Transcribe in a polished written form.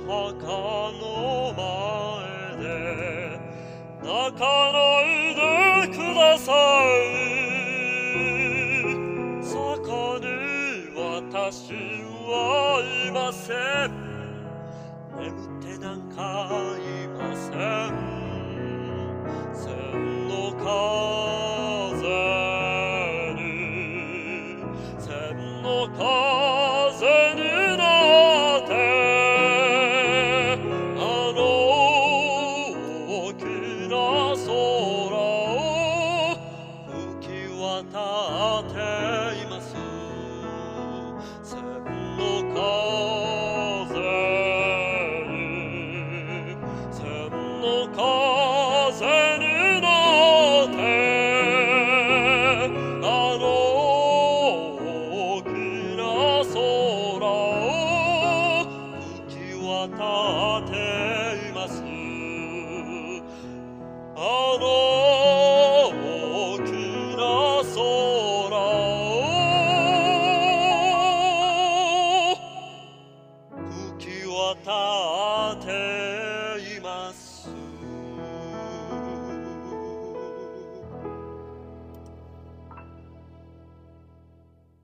墓の前で泣かないでください。そこに私はいません。眠ってなんかいません。千の風に千の風